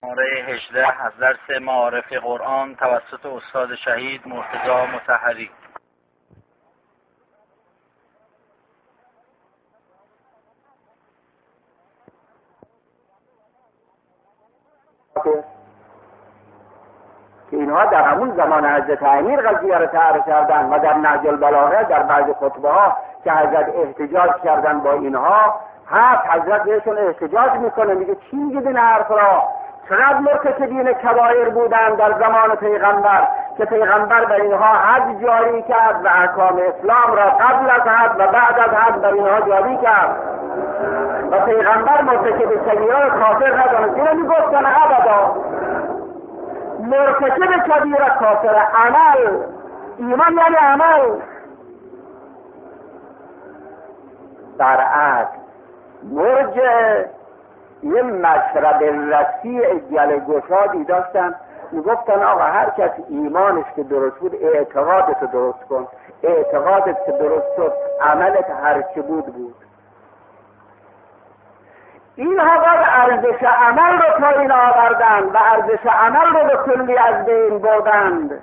شماره 18 از درس معارف قرآن توسط استاد شهید مرتضی مطهری. که اینها در همون زمان حضرت امیر قضیه را طرح کردن و در نهج البلاغه در بعض خطبه ها که حضرت احتجاج کردن با اینها، حضرت بهشون احتجاج میکنه، میگه چی میگید این حرف را؟ چقدر مرتکبین کبایر بودن در زمان پیغمبر که پیغمبر بر اینها حد جاری کرد و احکام اسلام را قبل از حد و بعد از حد بر اینها جاری کرد و پیغمبر مرتکب کبیره کافر ندانست. اینو میگفتن ابدا مرتکب کبیره کافر. عمل، ایمان یعنی عمل. برعکس مرجع یه مشرب وسیع گل گشادی داشتن، میگفتن آقا هر کس ایمانش که درست بود اعتقادت رو درست کن، اعتقادت که درست شد عملت هر چه بود. اینها باید ارزش عمل رو پایین آوردن و ارزش عمل رو به کلی از بین بردند.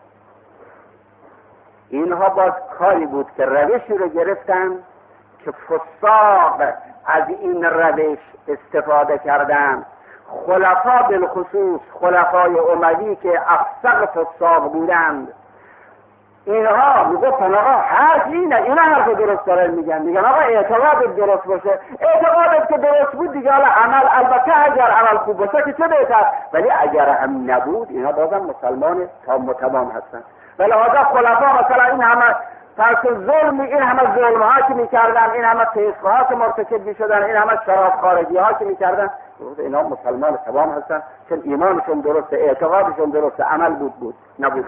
اینها باز کاری بود که روشی رو گرفتن که فساق از این روش استفاده کردن. خلفا بالخصوص خلفای اموی که افسق فساق بودند، اینها میگفتن آقا حرف اینه، اینا حرف درست دارن میگن آقا اعتقادت درست باشه، اعتقادت که درست بود دیگه حالا عمل، البته اگر عمل خوب باشه که چه بهتر، ولی اگر هم نبود اینا بازم مسلمان تمام هستن. ولی آقا خلفا مثلا این همه پس ظلم، این همه ظلم ها که میکردن، این همه فسق ها که مرتکب میشدن، این همه شراب خارجی ها که میکردن، اینا مسلمان تمام هستن چون ایمانشون درسته، اعتقادشون درسته، عمل بود نبود.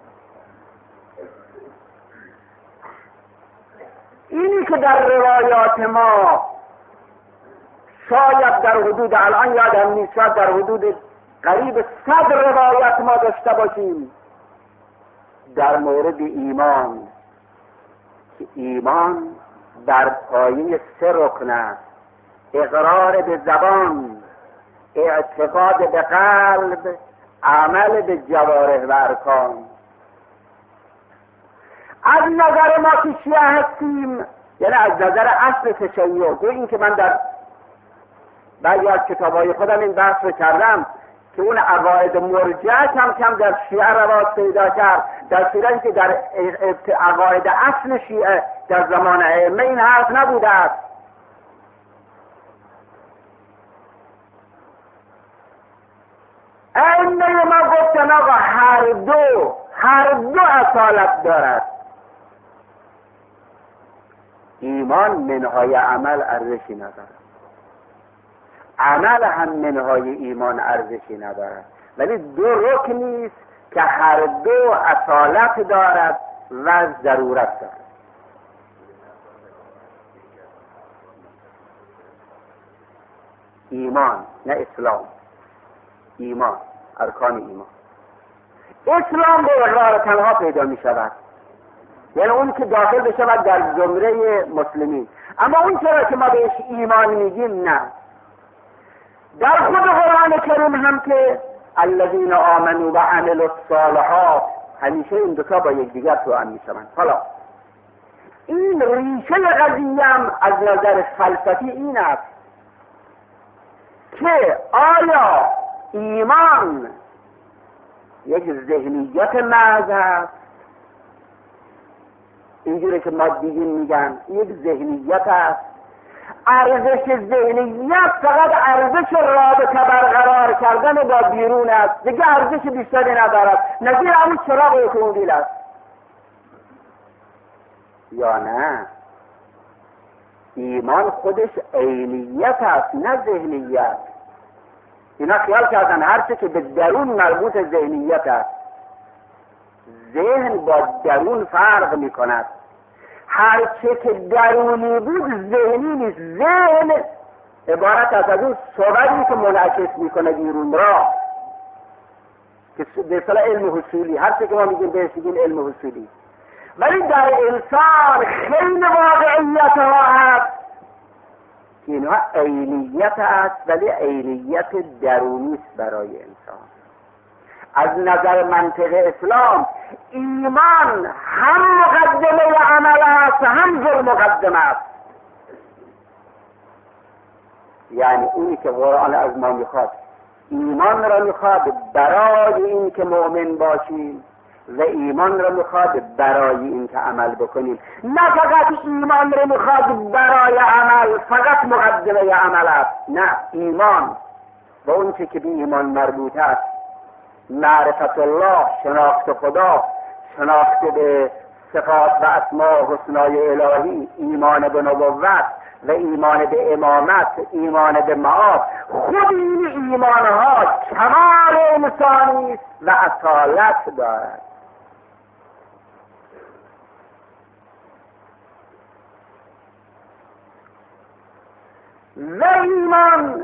اینی که در روایات ما شاید در حدود الان یادم نیست، شاید در حدود قریب 100 روایت ما داشته باشیم در مورد ایمان، که ایمان بر پایه 3 رکن است: اقرار به زبان، اعتقاد به قلب، عمل به جوارح و ارکان. از نظر ما که شیعه هستیم، یعنی از نظر اصل تشیع، این که من در بعضی از کتابهای خودم این بحث رو کردم که اون عقاید مرجع کم کم در شیعه رواج پیدا کرد، در صورتی که در عقاید اصل شیعه در زمان ائمه این حرف نبوده است. ائمه ما گفتن آقا هر دو اصالت دارد. ایمان منهای عمل ارزشی ندارد، عمل هم منهای ایمان ارزشی ندارد، ولی 2 رکنی است که هر دو اصالت دارد و ضرورت دارد. ایمان نه اسلام، ایمان، ارکان ایمان. اسلام به اقرار تنها پیدا می شود، یعنی اون که داخل بشود در زمره مسلمین. اما اون چرا که ما بهش ایمان میگیم نه. در خود قرآن کریم هم که الذین آمنوا و عملوا الصالحات، همیشه این دوتا با یکدیگر توأم میشوند. حالا این ریشه قضیه هم از نظر فلسفی این است که آیا ایمان یک ذهنیت محض است؟ اینجوری که مادیین میگن یک ذهنیت است. ارزش ذهنیت فقط ارزش رابطه برقرار کردن با بیرون است، دیگه ارزش بیشتری ندارد، نظیر همون چراغ اتومبیل است. یا نه، ایمان خودش عینیت است نه ذهنیت. اینا خیال کردن هرچه که به درون مربوط ذهنیت است. ذهن با درون فرق می کند. هرچه که درونی بود ذهنی نیست. ذهن عبارت از اون صورتی که منعکس می کنه بیرون را، که به اصطلاح علم حصولی، هرچه که ما میگیم بهش میگیم علم حصولی. ولی در انسان خیلی واقعیت ها هست که اینها عینیت است، ولی عینیت درونی است برای انسان. از نظر منطق اسلام ایمان هم مقدمه عمل است هم جز مقدمه است. یعنی اونی که قرآن از ما میخواد ایمان را میخواد برای این که مؤمن باشیم و ایمان را میخواد برای این که عمل بکنیم. نه فقط ایمان را میخواد برای عمل، فقط مقدمه عمل است. نه، ایمان و اون چه که به ایمان مربوط است، معرفت الله، شناخت خدا، شناخت به صفات و اسماء و حسنای الهی، ایمان به نبوت و ایمان به امامت، ایمان به معاد، خود این ایمانها کمال انسانی است و اصالت دارد. و ایمان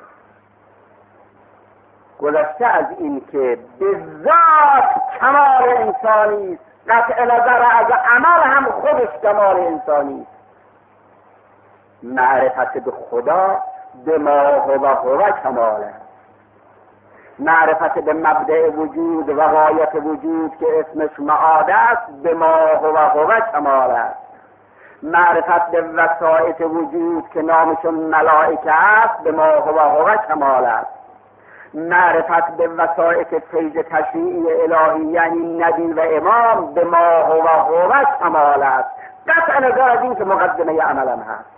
گذشته از این که به ذات کمال انسانی است، قطع نظر از عمل هم خودش کمال انسانی است. معرفت به خدا به ما هو کمال است. معرفت به مبدأ وجود و غایت وجود که اسمش معاد است به ما هو کمال است. معرفت به وسائط وجود که نامشون ملائکه است به ما هو کمال است. معرفت به وسائط فیض تشریعی الهی یعنی نبی و امام به ما هو کمال است. قطع نظر از این که مقدمه عملم هست.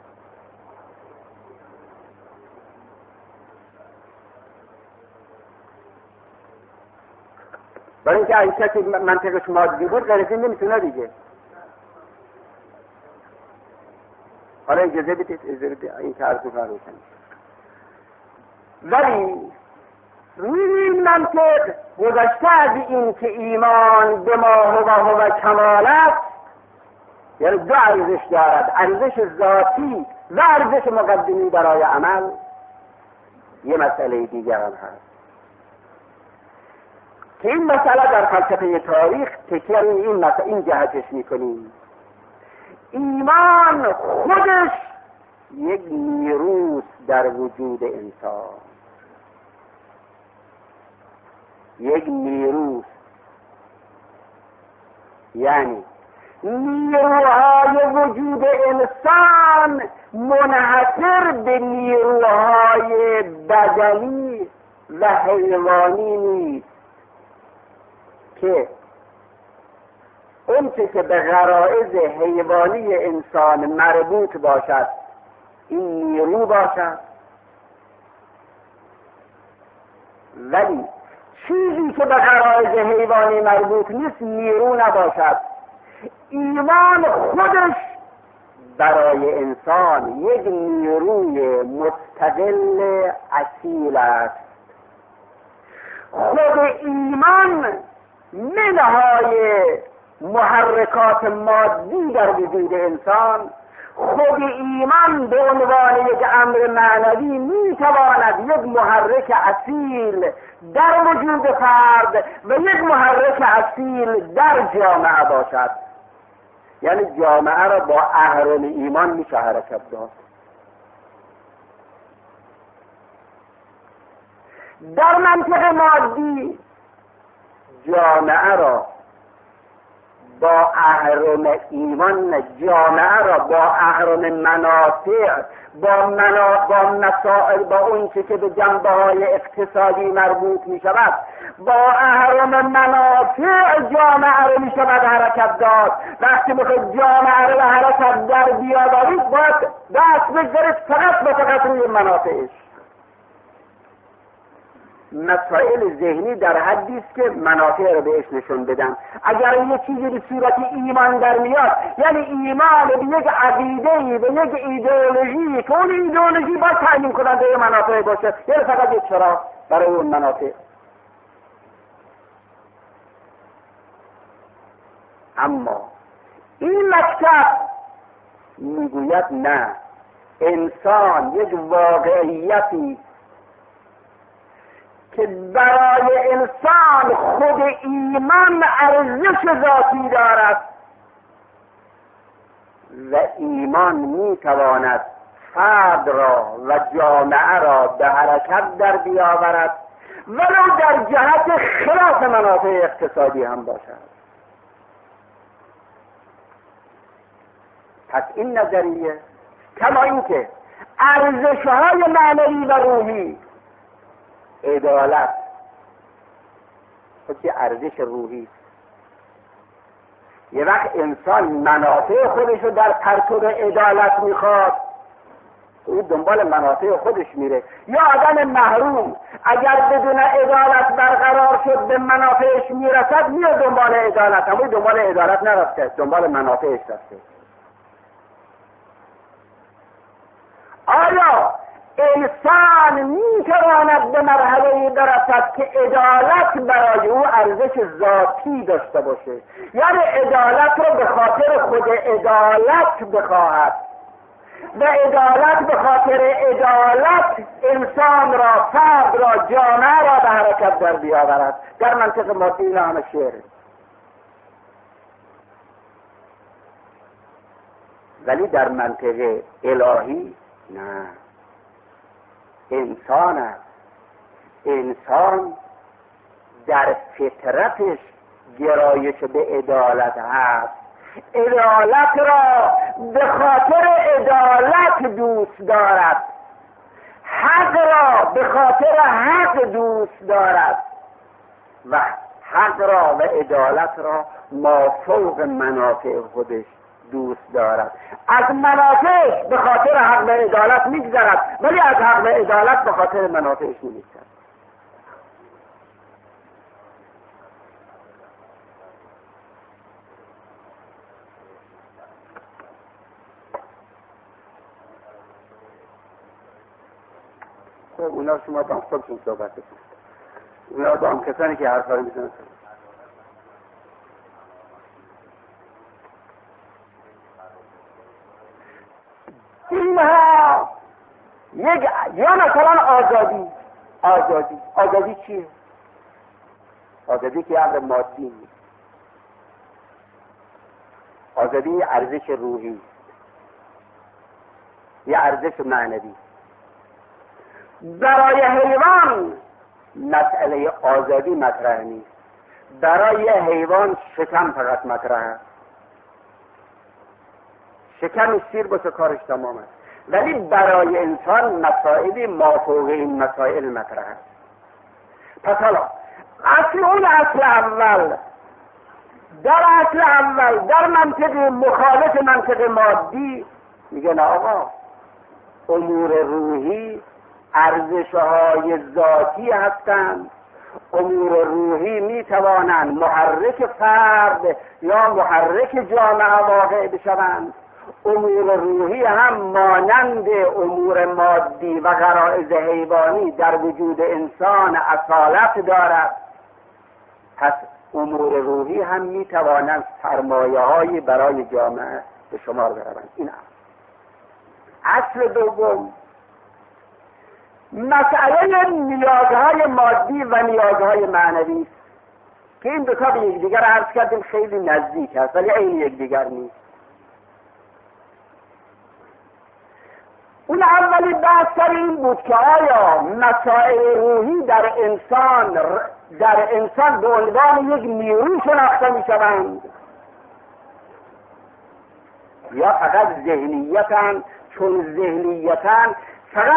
برای اینکه این کسی منطقش مادی بود غریزی نمیتونه دیگه. حالا اجازه بدید این که عرض رو کنید. ولی روی این منطق گذشته از این که ایمان به ما هو کمال است، یعنی دو ارزش دارد، ارزش ذاتی و ارزش مقدمی برای عمل، یه مسئله دیگر هم هست که این مسئله در فلسفه تاریخ تکیه روی این جهتش میکنیم. ایمان خودش یک نیروست در وجود انسان، یک نیروست، یعنی نیروهای وجود انسان منحصر به نیروهای بدنی و حیوانی نیست که اون که به غرایز حیوانی انسان مربوط باشد این نیرو باشد، ولی چیزی که به غرایز حیوانی مربوط نیست نیرو نباشد. ایمان خودش برای انسان یک نیروی مستقل اصیل است. خود ایمان منهای محرکات مادی در وجود انسان، خود ایمان به عنوان یک امر معنوی میتواند یک محرک اصیل در وجود فرد و یک محرک اصیل در جامعه باشد. یعنی جامعه را با اهرم ایمان میشه حرکت داد. در منطق مادی جامعه را با اهرم ایمان، جامعه را با اهرم منافع، با مسائل، با اون که به جنبه های اقتصادی مربوط می شود، با اهرم منافع جامعه را می شود حرکت داد. وقتی میخواید جامعه را حرکت در بیاورید باید دست بگذارید فقط روی منافعش. مسائل ذهنی در حدی است که منافع رو بهش نشون بدن. اگر یه چیزی به صورت ایمان در میاد، یعنی ایمان به یک عقیده‌ای، به یک ایدئولوژی که اون ایدئولوژی باید تعیین کننده منافع باشه، یعنی فقط یک چراغ برای اون منافع. اما این مکتب میگوید نه، انسان یک واقعیتی که برای انسان خود ایمان ارزش ذاتی دارد و ایمان میتواند فرد را و جامعه را به حرکت در بیاورد، ولو در جهت خلاف منافع اقتصادی هم باشد. پس این نظریه کما اینکه ارزش‌های معنوی و روحی، عدالت خودی ارزش روحی، یه وقت انسان منافع خودش رو در پرتو عدالت میخواد، او دنبال منافع خودش میره. یا آدم محروم اگر بدون عدالت برقرار شد به منافعش میرسد، میره دنبال عدالت، اما دنبال عدالت نرفته، دنبال منافعش رفته. آیا انسان میتواند به مرحله‌ای برسد که عدالت برای او ارزش ذاتی داشته باشه، یعنی عدالت رو به خاطر خود عدالت بخواهد و عدالت به خاطر عدالت انسان را، فرد را، جامعه را به حرکت در بیاورد؟ در منطق مادی این همه شعره. ولی در منطق الهی نه، انسان است. انسان در فطرتش گرایش به عدالت هست، عدالت را به خاطر عدالت دوست دارد، حق را به خاطر حق دوست دارد و حق را و عدالت را مافوق منافع خودش دوست دارد. از منافعش به خاطر حق و عدالت میگذرد، ولی از حق و عدالت به خاطر منافعش نمیگذرد. خب اونا شما با خودشون صحبت کنید، اونا با هم کسانی که حرفا رو میزنن. اینها یا مثلا آزادی چیه؟ آزادی که امر مادی نیست، آزادی ارزش روحی، یه ارزش معنوی. برای حیوان مسئله آزادی مطرح نیست، برای حیوان شکم فقط مطرحه، شکم سیر باشه کارش تمام است. ولی برای انسان مسائلی مافوق این مسائل مطرح است. پس حالا اصل اول در منطق مخالف منطق مادی میگه نه آقا، امور روحی ارزش‌های ذاتی هستند، امور روحی میتوانند محرک فرد یا محرک جامعه واقع بشوند. امور روحی هم مانند امور مادی و غرایز حیوانی در وجود انسان اصالت دارد. پس امور روحی هم میتوانند سرمایه‌هایی برای جامعه به شمار بروند. این اصل دوم، مسئله نیازهای مادی و نیازهای معنوی است که این دو تا به یکدیگر عرض کردیم خیلی نزدیک است ولی عین یکدیگر نیست. اون اولی بحث سر این بود که آیا مسائل روحی در انسان به عنوان یک نیرو شناخته می شوند یا فقط ذهنیتن، چون ذهنیتن فقط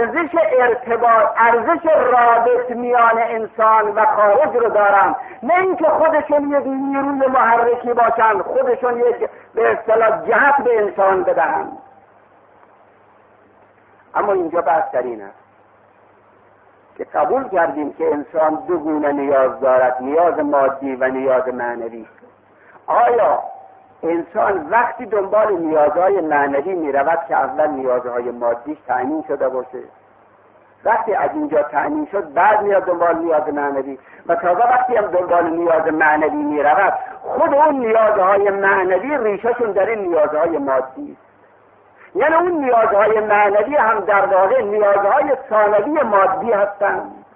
ارزش رابط میان انسان و خارج رو دارن، نه اینکه خودشون یک نیروی محرکی باشن، خودشون یک به اصطلاح جهت به انسان بدهن. اما اینجا بحث در این است که قبول کردیم که انسان دو گونه نیاز دارد، نیاز مادی و نیاز معنوی. آیا انسان وقتی دنبال نیازهای معنوی می رود که اول نیازهای مادیش تأمین شده باشه، وقتی از اینجا تأمین شد بعد میاد دنبال نیاز معنوی، و تازه وقتی هم دنبال نیاز معنوی می رود خود اون نیازهای معنوی ریشهشون در این نیازهای مادی، یعنی اون نیازهای معنوی هم در واقع نیازهای ثانوی مادی هستند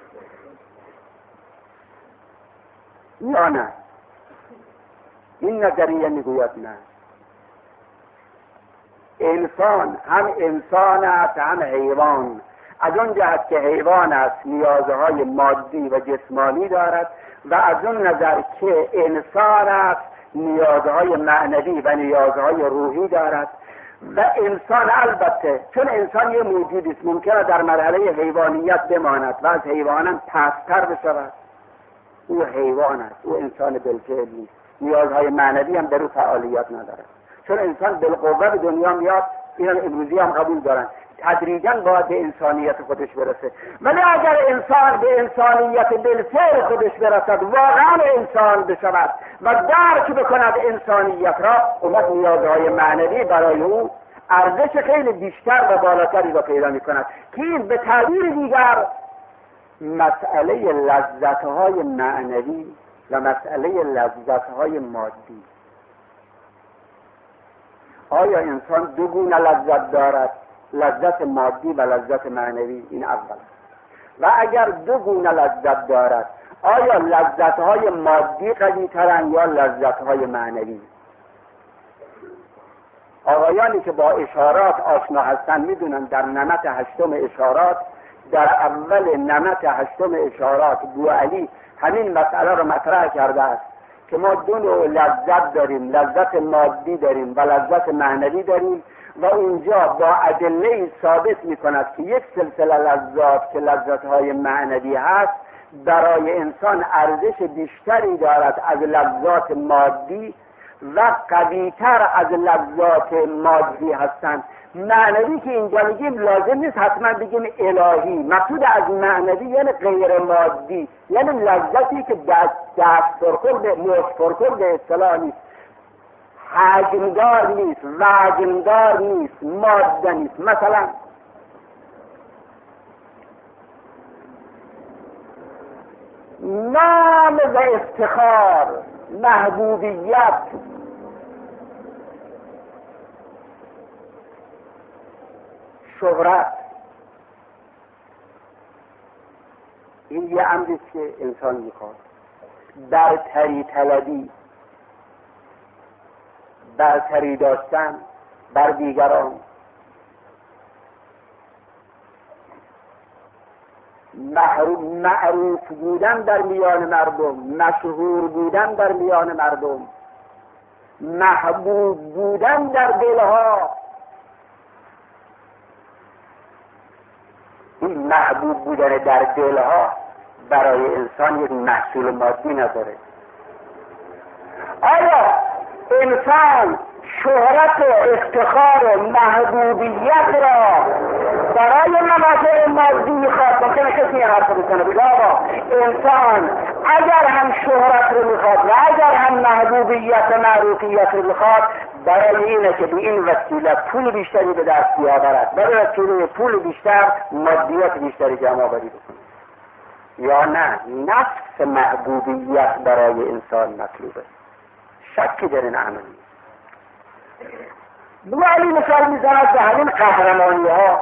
یا نه؟ این نظریه میگوید نه. انسان هم انسان است هم حیوان. از اون جهت که حیوان است نیازهای مادی و جسمانی دارد و از اون نظر که انسان است نیازهای معنوی و نیازهای روحی دارد. و انسان البته چون انسان یه موجودی است ممکنه در مرحله حیوانیت بماند و از حیوانان پست‌تر بشود. او حیوان است، او انسان بالفعل نیست، نیازهای معنوی هم در او فعالیت ندارد. چون انسان بالقوه به دنیا میاد، این امروزی هم قبول دارن، تدریجاً باید به انسانیت خودش برسه. ولی اگر انسان به انسانیت بالفعل خودش برسد، واقعا انسان بشود و درک بکند انسانیت را، اون نیازهای معنوی برای او ارزش خیلی بیشتر و بالاتری را پیدا میکند که این به تعبیر دیگر مسئله لذت‌های معنوی و مسئله لذت‌های مادی. آیا انسان دو گونه لذت دارد؟ لذت مادی و لذت معنوی. این اول. و اگر دو گونه لذت دارد، آیا لذت‌های مادی قوی‌ترند یا لذت‌های معنوی؟ آقایانی که با اشارات آشنا هستند میدونن در نمط هشتم اشارات، در اول نمط هشتم اشارات بوعلی همین مسئله رو مطرح کرده است که ما دو نوع لذت داریم، لذت مادی داریم و لذت معنوی داریم و اونجا با ادله ثابت میکند که یک سلسله لذات که لذت‌های معنوی هست برای انسان ارزش بیشتری دارد از لذات مادی و قوی‌تر از لذات مادی هستند. معنوی که اینجا میگیم لازم نیست حتما بگیم الهی، مقصود از معنوی یعنی غیر مادی، یعنی لذتی که دست پرخورد موج پرخورد اصطلاح نیست، حجمدار نیست، وزندار نیست، ماده نیست. مثلا نام و افتخار، محبوبیت، شهرت، این یه امری که انسان میخواد. برتری طلبی، برتری داشتن بر دیگران، معروف بودن در میان مردم، مشهور بودن در میان مردم، محبوب بودن در دلها. این محبوب بودن در دلها برای انسان یک محصول مادی نداره. آیا انسان شهرت و افتخار و محبوبیت را برای منافع مادی میخواد؟ ممکنه کسی این حرف بکنه بگه آقا انسان اگر هم شهرت رو میخواد و اگر هم محبوبیت و معروفیت رو میخواد برای اینه که به این وسیله پول بیشتری به دست بیاورد، برای وسیله پول بیشتر مادیات بیشتری جمع آوری بکنه. یا نه، نفس محبوبیت برای انسان مطلوبه، شکی در این عمل نیست. بوعلی مثال میزند به همین قهرمانی ها،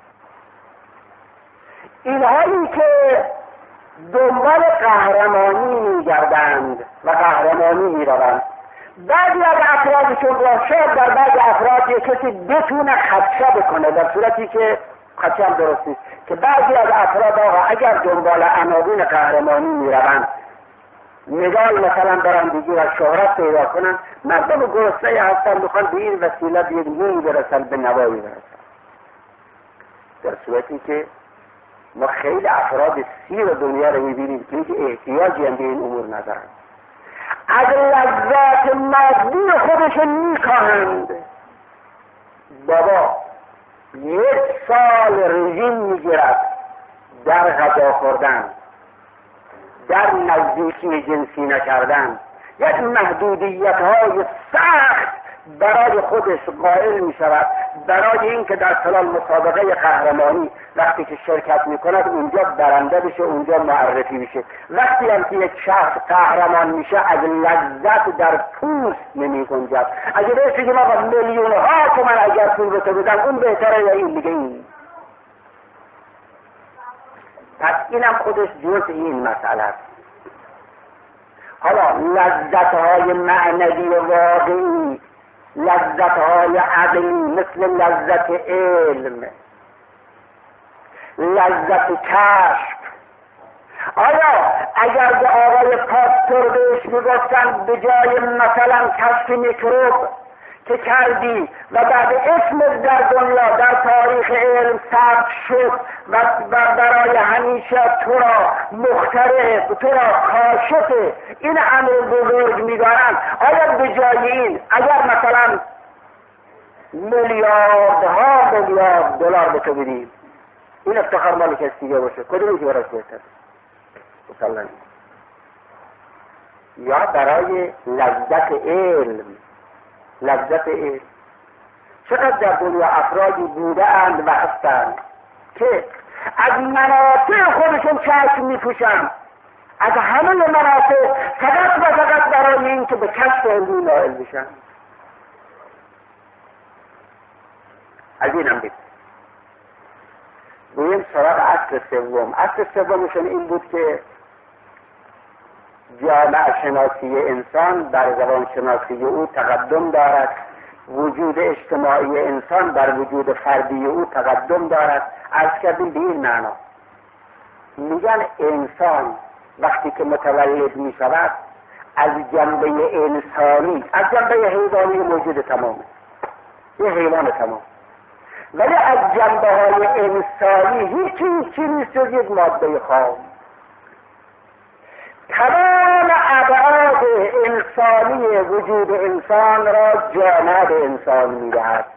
اینهایی که دنبال قهرمانی میگردند و قهرمانی میروند، بعضی از افرادشون را شاید در بعض افراد یک کسی بتونه خدشه بکنه، در صورتی که خدشه هم درست نیست، که بعضی از افراد آقا اگر دنبال عناوین قهرمانی میروند، مدال مثلا برندگی و شهرت پیدا کنن، مردم گرسنه هستن میخوان به این وسیله به یک نوعی برسن، به نوایی برسن، در صورتی که ما خیلی افراد سیر دنیا رو میبینیم که احتیاجی هم به این امور ندارن، از لذات مادی خودشون میکاهند. بابا 1 سال رژیم میگیرد در غذا خوردن، در نزدیکی جنسی نکردن، یک محدودیت های سخت برای خودش قائل می شود، برای اینکه در فلان مسابقه قهرمانی وقتی که شرکت می کند اونجا برنده بشه، اونجا معرفی بشه. وقتی هم که یک شخص قهرمان میشه از لذت در پوست نمی گنجد. اگه بهش بگیم آقا میلیون ها تومن اگر پول به تو بدن اون بهتره یا این دیگه این. پس اینم خودش جز این مسئله است. حالا لذت‌های معنوی و واقعی لذتهای عقلی مثل لذت علم، لذت کشف. آیا اگر به آقای پاستور بهش میگفتن به جای مثلا کشف میکروب که کردی و بعد اسم در دنیا در تاریخ علم ثبت شد و برای همیشه تو را مخترع، تو را کاشف این امر بزرگ میدارن، آیا به جای این اگر مثلا میلیاردها میلیارد دلار به تو بدیم این افتخار مال کسی دیگه باشه، کدومی که براش بهتر؟ مثلا یا برای لذت علم، لذت علم. چقدر در دنیا افرادی بودند و هستند که از منافع خودشون چشم میپوشند، از همه منافع فقط و فقط برای این که به کشف علمی نائل بشن. از اینم بید بویم سراغ اصل سوم. اصل سومشون این بود که جامعه شناسی انسان بر زبان شناسی او تقدم دارد، وجود اجتماعی انسان بر وجود فردی او تقدم دارد. عرض کردیم به این معنا میگن انسان وقتی که متولد می شود از جنبه انسانی، از جنبه حیوانی موجود تمامه، یه حیوان تمام، ولی از جنبه های انسانی هیچی نیست جز یک ماده خام. تمام ابعاد انسانی وجود انسان را جامعه انسان می‌دهد.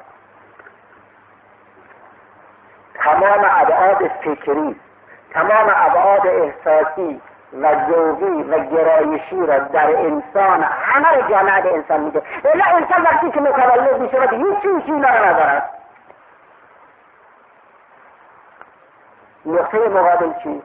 تمام ابعاد فکری، تمام ابعاد احساسی و ذوقی و گرایشی را در انسان همه را جامعه انسان میده. الا انسان وقتی که متولد می‌شود هیچ چیزی ندارد. نقطه مقابل چی؟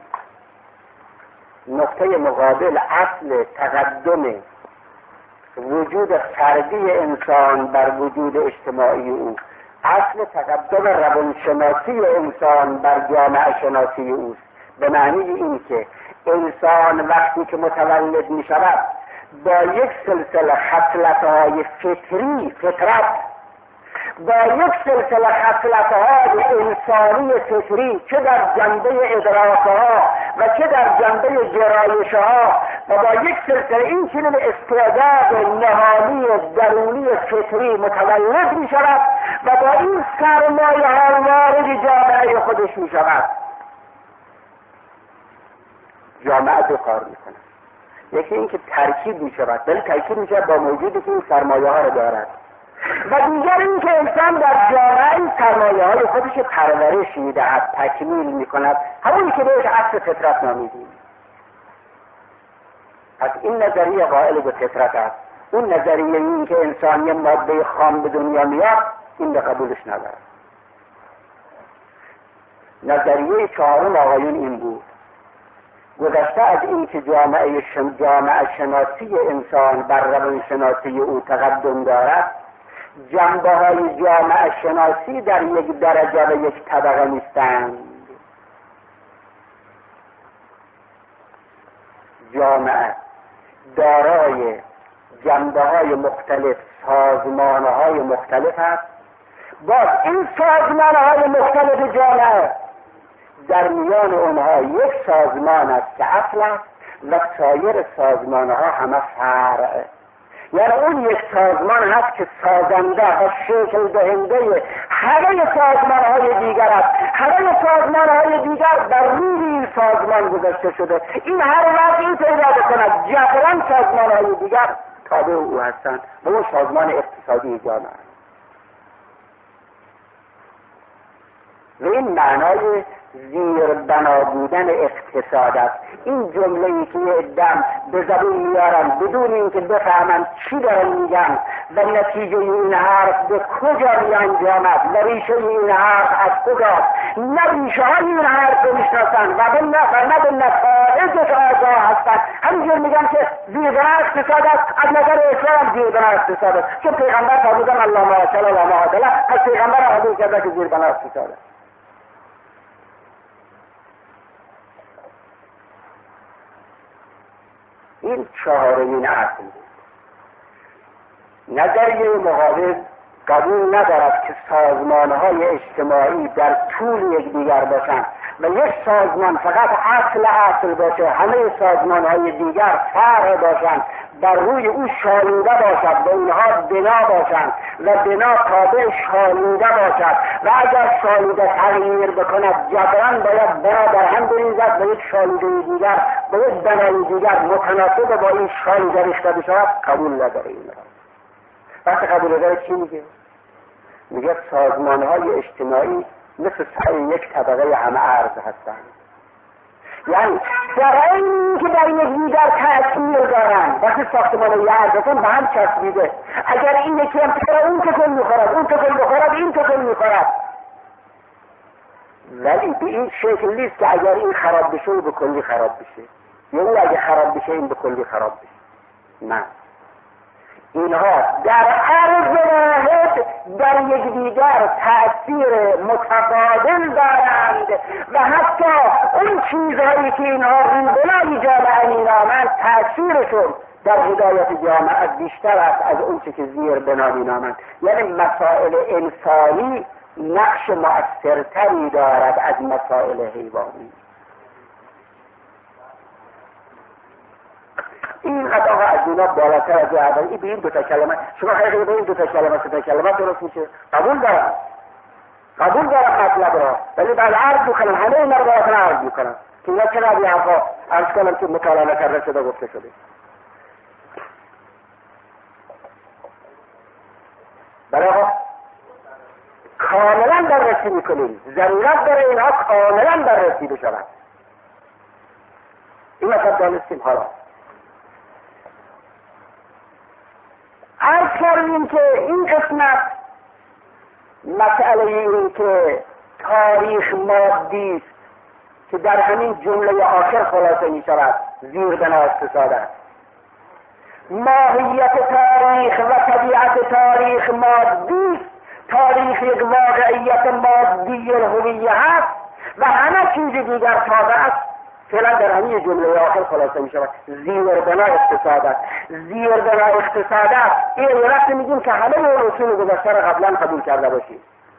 نقطه مقابل اصل تقدم وجود فردی انسان بر وجود اجتماعی او، اصل تقدم روانشناسی انسان بر جامعه شناسی اوست. به معنی این که انسان وقتی که متولد می شود با یک سلسله خصلت‌های فطری، فطرت، با یک سلسله خصلت‌های انسانی فطری، چه در جنبه ادراک‌ها و چه در جنبه گرایش‌ها، و با یک سلسله این چنین استعداد نهانی درونی فطری متولد می شود و با این سرمایه‌ها وارد جامعه خودش می شود. جامعه دو کار می کند. یکی این که ترکیب می شود، ولی ترکیب می شود با موجودی که این سرمایه‌ها را دارد، و دیگر این که انسان در جامعه این سرمایه های خودش پرورش میدهد، تکمیل میکند، همونی که بهش اصل فطرت نامیدیم. پس این نظریه قائل به فطرت است. اون نظریه این که انسان یه ماده خام به دنیا میاد این به قبولش ندارد. نظریه چهارم آقایون این بود: گذشته از این که جامعه شناسی انسان بر روان شناسی او تقدم دارد، جنبه های جامعه شناسی در یک درجه و یک طبقه نیستند. جامعه دارای جنبه های مختلف، سازمان های مختلف است. باز این سازمان های مختلف جامعه در میان اونها یک سازمان است که اصل است و سایر سازمان ها همه فرع. یعنی اون یک سازمان هست که سازنده و شکل دهنده همه سازمان های دیگر است. همه سازمان های دیگر بر روی این سازمان گذاشته شده. این هر وقتی پیدا بکند جبران سازمان های دیگر تابع او هستند و اون سازمان اقتصادی جامعه است. و این معنای زیر بنا بودن اقتصاد است. این جمله‌ای که ادم به زبون میارن بدون اینکه بفهمن چی دارن میگن و نتیجه این حرف به کجا میانجامد و ریشه این حرف از کجاست، نه ریشه های این حرف رو میشناسن و نه به نتایجش آگاه هستن. همینجور میگن که زیر بنا اقتصاد است، از نظر اسلام زیر بنا اقتصاد است، چون پیغمبر فرمودن الله ما شاء الله ما عدل، از پیغمبر قبول کرده که زیر بنا اقتصاد است. این چهارمین اصل بود. نظریه مقابل قبول ندارد که سازمانهای اجتماعی در طول یکدیگر باشند و یک سازمان فقط اصل باشه، همه سازمانهای دیگر فرع باشند، بر روی او شالوده باشد و اینها بنا باشند و بنا تابع شالوده باشد و اگر شالوده تغییر بکند جبران باید بنا در هم بریزد و یک شالوده دیگر و یک بنای دیگر متناسب با این شالوده ریخته بشود. قبول نداره این را. وقتی قبول نداره چی میگه؟ میگه سازمانهای اجتماعی مثل یک طبقه همه ارز هستند، یعنی در این که در یک دیگر تأثیر دارن. وقتی ساختمان یه ارزتون به هم چسبیده، اگر این یکی هم تکره اون تکل میخورد، اون تکل بخورد، این تکل میخورد، ولی به این شکل نیست که اگر این خراب بشه او به کلی خراب بشه یا او اگر خراب بشه این به کلی خراب بشه. نه، اینها در عرض واحد در یکدیگر تأثیر متبادل دارند و حتی اون چیزهایی که اینها روبنای جامعه مینامند تأثیرشون در هدایت جامعه بیشتر است از اون که زیر بنا مینامند. یعنی مسائل انسانی نقش مؤثرتری دارد از مسائل حیوانی. این قد آقا از اینا بالاتر از اول این به این دوتا کلمه شما خیلی به این دوتا کلمه سه تا کلمه درست میشه. قبول دارم مطلب را، ولی بعد عرض میکنم همه اینا رو براتون عرض میکنم که اینا چه نبی حرفا عرض کنم که مطالعه نکرده شده گفته شده. برای آقا کاملا بررسی میکنیم، ضرورت داره اینها کاملا بررسی بشود. این مطلب دانستیم. حالا عرض کردیم که این قسمت مسئله این که تاریخ مادی است که در همین جمله آخر خلاصه می شود زیر بنا اقتصاد است. ماهیت تاریخ و طبیعت تاریخ مادی است. تاریخ یک واقعیت مادی الهویه هست و همه چیز دیگر تابع است. فعلا در همین جمله آخر خلاصه می شود زیر بنا اقتصاد است. زیر بنا اقتصاد است. این وقت میگیم که همه اون اصول گذشته را قبلا قبول کرده باشیم.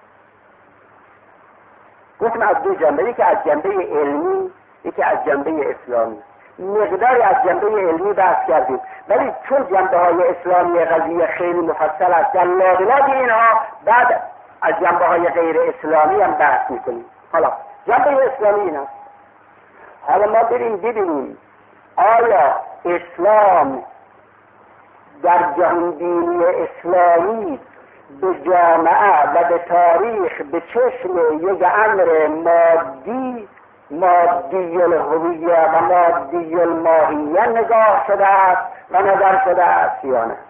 گفتم از دو جنبه، یکی از جنبه علمی، یکی از جنبه اسلامی. مقداری از جنبه علمی بحث کردیم، ولی چون جنبه های اسلامی قضیه خیلی مفصل است در لابلای اینها بعد از جنبه های غیر اسلامی هم بحث میکنیم. حالا جنبه اسلامی این است. حالا ما بریم ببینیم آیا اسلام در جهانبینی اسلامی به جامعه و به تاریخ به چشم یک امر مادی الهویه و مادی الماهیه نگاه شده است و نظر شده است یا نه؟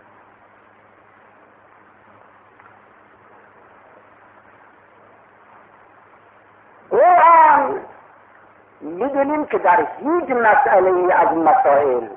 قرآن میدونیم که در هیچ مسئله از مسائل،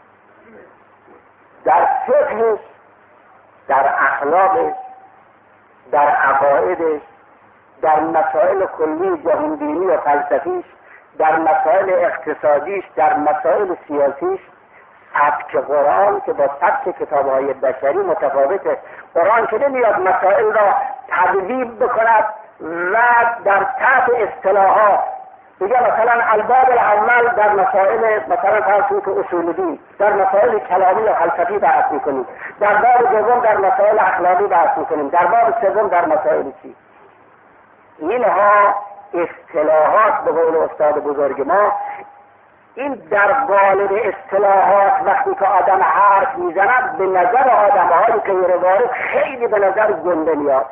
در فقهش، در اخلاقش، در عقایدش، در مسائل کلی جهانبینی و فلسفیش، در مسائل اقتصادیش، در مسائل سیاسیش، سبک قرآن که با سبک کتاب‌های بشری متفاوته. قرآن که نمیاد مسائل را تبدیل بکند و در تحت اصطلاحات بگه مثلا الباب الاول در مسائل مثلا فرض که اصول دین، در مسائل کلامی و فلسفی بحث میکنیم، در باب دوم در مسائل اخلاقی بحث میکنیم، در باب سوم در مسائل چی. اینها اصطلاحات به قول استاد بزرگ ما. این در قالب اصطلاحات وقتی که آدم حرف میزند به نظر آدم‌های غیر وارد خیلی به نظر گنده میاد.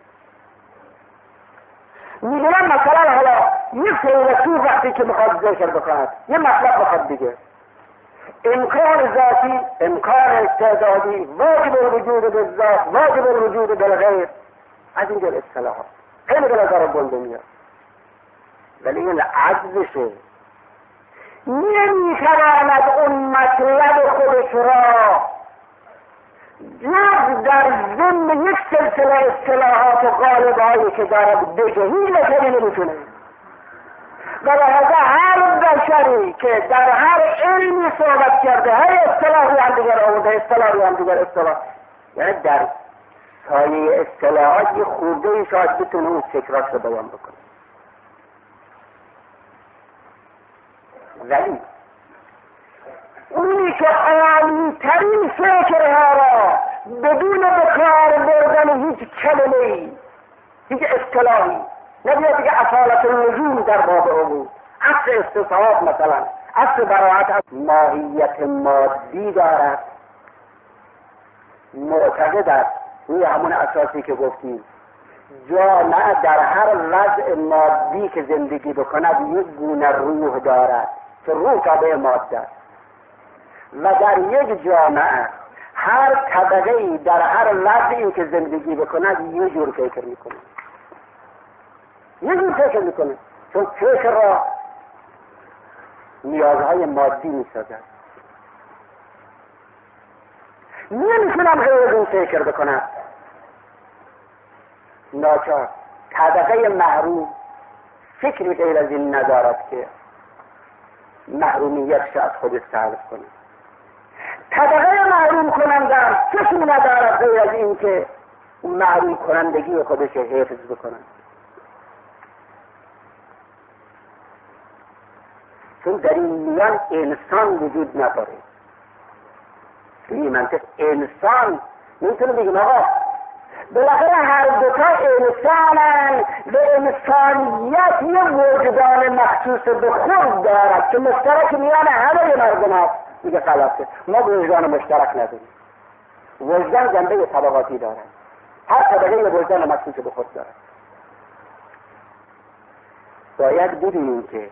میدونم مثلا حالا یه فیلسوف وقتی که میخواد ذکر بکند یه مطلب بخواد بگه، امکان ذاتی، امکان استعدادی، واجب الوجود بالذات، واجب الوجود بالغیر، از اینجور اصطلاحات خیلی به نظر گنده میاد. ولی این عجزشه، نمیتواند اون مطلب خودش را جز در ضمن یک سلسله اصطلاحات و قالب‌هایی که دارد بگه، هیچ بشری نمیتونه. و لحظه هر بشری که در هر علمی صحبت کرده، هر اصطلاحی هم دیگر آورده، اصطلاحی هم دیگر اصطلاح، یعنی در سایه اصطلاحات یه خورده شاید بتونه اون فکراش رو بیان بکنه. ولی اونی که عالی‌ترین فکرها را بدون بکار بردن هیچ کلمه‌ای، هیچ اصطلاحی، نبیاد دیگه اصالت النجوم در باب علوم، اصل استصحاب مثلا، اصل براعت از ماهیت مادی دارد، معتقد است روی همون اساسی که گفتیم جامعه در هر وضع مادی که زندگی بکند یک گونه روح دارد که روح تابع ماده است و در یک جامعه هر طبقه‌ای در هر وضعی که زندگی بکند یه جور فکر میکنه، یه جور فکر میکنه، چون فکر را نیازهای مادی میسازد. نمیتونم غیر از اون فکر بکنم. ناچار طبقه محروم فکری غیر از این ندارد که محرومیتش از خودش سلب کنه. طبقه محروم کننده فکری ندارد غیر از این که اون محروم کنندگی خودش حفظ بکنه. چون در این میان انسان وجود نداره. این منطق انسان میتونه بگیم آقا بالاخره هر دوتا انسانن و انسانیت یه وجدان مخصوص به خود دارد که مشترک میان همه مردم هست. میگه خلاصه ما وجدان مشترک نداریم. وجدان جنبه طبقاتی دارد، هر طبقه یه وجدان مخصوص به خود دارد. باید ببینیم که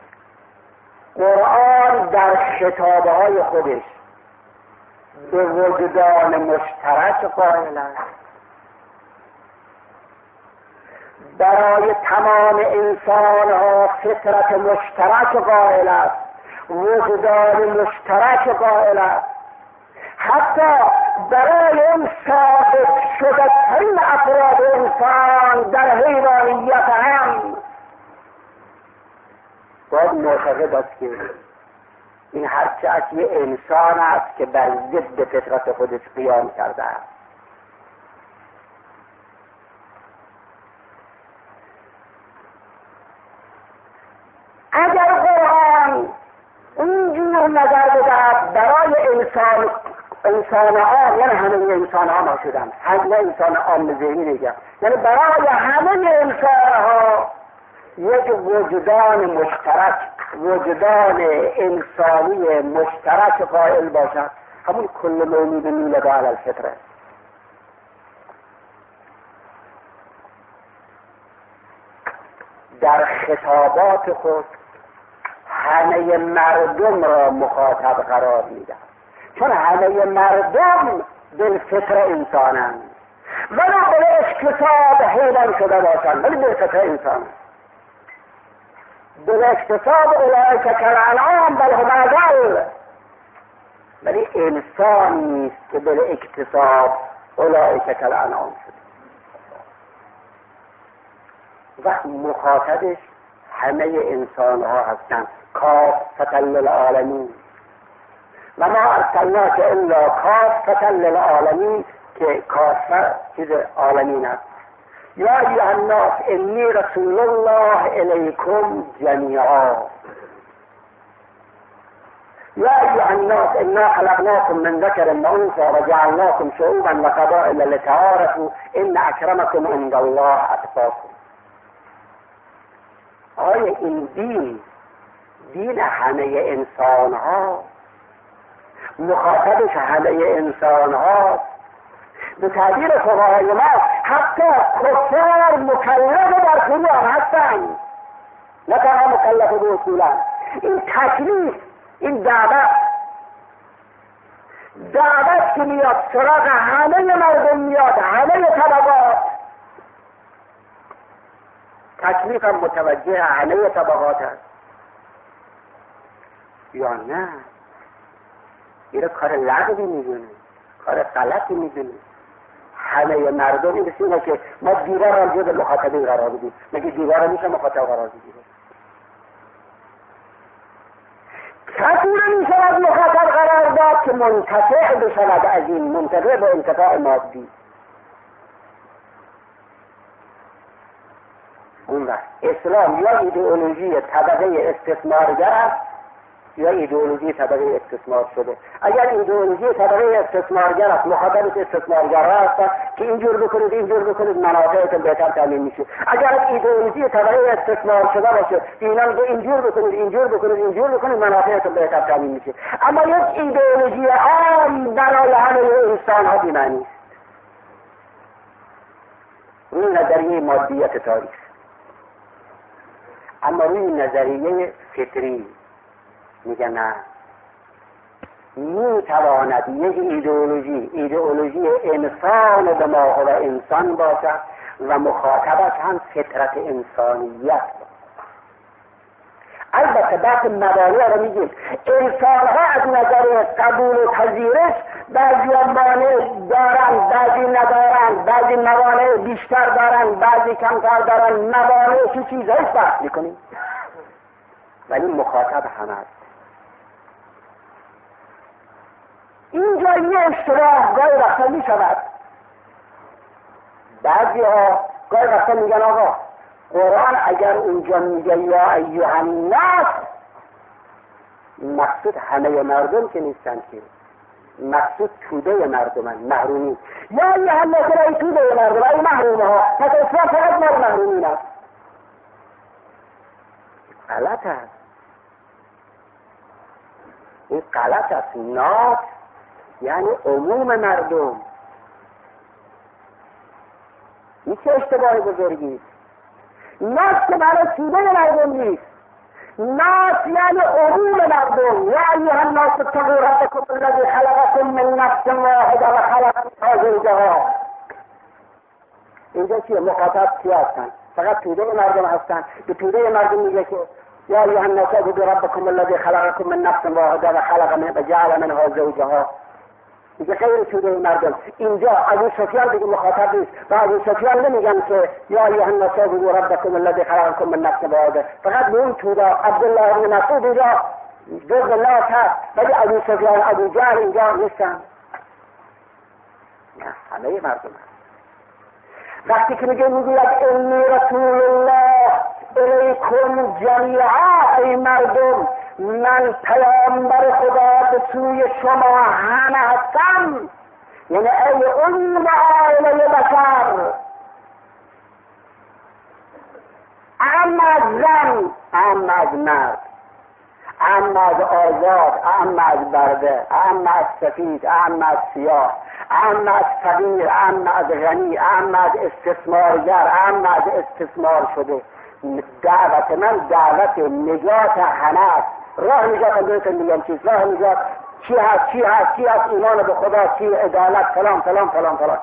قرآن در خطابه های خودش به وجدان مشترک قائل است. برای تمام انسان ها فطرت مشترک قائل است، وجدان مشترک قائل است. حتی برای اون ثابت شده ترین افراد انسان در حیوانیت هم باید معتقد است که این هرچه از یه انسان است که بر ضد فطرت خودش قیام کرده است. اگر قرآن اینجور نظر بدهد برای انسان عام، یعنی همه انسان عام شدن، همه انسان عام ذهنی میگم، یعنی برای همه انسان ها یک وجدان مشترک، وجدان انسانی مشترک قائل باشد، همون کل مولود میلد علی الفطره. در خطابات خود همه مردم را مخاطب قرار میدهد، چون همه مردم بالفطره انسانند، ولی به اکتساب حیوان شده باشند، ولی بالفطره انسانند. بالاکتساب اولئک کالانعام بل هم اضل، ولی انسان نیست که بالاکتساب اولئک کالانعام شده. و مخاطبش همه انسان ها هستند، کافة للعالمین و ما ارسلناک الا کافة للعالمین، که کافه چیز عالمین است. یا ایها الناس انی رسول الله الیکم جمیعا، یا ایها الناس انا خلقناکم من ذکر و انثی و جعلناکم شعوبا و قبائل لتعارفوا ان اکرمکم عند الله اتقاکم. آیا این دین همه انسان ها، مخاطبش همه انسان ها؟ به تعبیر فقهای ما حتی کفار مکلف در قرآن هستند، نه تنها مکلف به اصولا. این تکلیف، این دعوت که میاد سراغ همه مردم میاد، همه طبقات، تکلیف هم متوجه همه طبقات هست یا نه؟ این کار لغوی میدونه، کار غلطی میدونه. همه مردم این بسیونه که ما دیوار را جز مخاطبین قرار بدیم. مگه دیوار را میشه مخاطب قرار بدیم؟ کسی را میشه از مخاطب قرار داد که منتفع بشود از این، منتفع به انتفاع مادی. اون وقت اسلام یا ایدئولوژی طبقه استثمارگر است یا ایدئولوژی طبقه استثمار شده. اگر ایدئولوژی طبقه استثمارگر است، مخاطبش استثمارگرها هستند که اینجور بکنید اینجور بکنید منافعتون بهتر تامین میشه. اگر ایدئولوژی طبقه استثمار شده باشه، اینا میگه اینجور بکنید اینجور بکنید اینجور بکنید منافعتون بهتر تامین میشه. اما یک ایدئولوژی عام برای همه انسان ها بی‌معنی است. روی نظریه مادیت تاریخ. اما روی نظریه فطری میگه نه، میتواند یک ایدئولوژی انسان به ما و انسان باشد و مخاطبش هم فطرت انسانیت. البته بحث مبادئ رو میگیم. انسان ها از نظر قبول و پذیرش بعضی مانع دارن، بعضی ندارن، بعضی موانع بیشتر دارن، بعضی کمتر دارن. موانع چه چیزهایش بحث میکنیم، ولی مخاطب هم هست. اینجا یه اشتباه گاهی وقتا می شود. بعضی ها گاهی وقتا میگن آقا قرآن اگر اونجا میگه یا ایها الناس، مقصود همه مردم که نیستن، که مقصود توده مردمن، محرومین. یا ایها الناس ای توده مردم، ای محروم ها. پس اسلام فقط مال محرومین است. غلط است. این غلط است. ناس یعنی عموم مردم. این چه اشتباه بزرگی است. ناس که برای توده مردم نیست. ناس یعنی عموم مردم. یا ایها الناس اتقوا ربکم الذی خلقکم من نفس واحده و خلق منها زوجها. اینجا چیه؟ مخاطب کی هستن؟ فقط توده مردم هستن. به توده مردم میگه که یا ایها الناس اتقوا ربکم الذی خلقکم من نفس واحده و خلق جعل منها زوجها. میگه غیر توده مردم. اینجا ابو سفیان دیگه مخاطب نیست. و ابو سفیان نمیگن که یا ایها الناس اتقوا ربکم الذی خلقکم من نفس واحده. فقط به اون توده عبدالله بن مسعود اینجا جز الله هست، ولی ابو سفیان ابو جهل اینجا نیستن. نه، همه مردم هست. وقتی که میگه میگوید انی رسول الله الیکم جمیعا، ای مردم من پیامبر خدا به سوی شما همه هستم، یعنی ای عموم عائله بشر، اما از زن، اما از مرد، اما از آزاد، اما از برده، اما از سفید، اما از سیاه، اما از فقیر، اما از غنی، اما از استثمارگر، اما از استثمار شده. دعوت من دعوت نجات همه است. راه نجات هم بهتون میگم چیز. راه نجات چی هست؟ چی هست؟ چی هست؟ ایمان به خدا، چی عدالت، فلان فلان فلان فلان.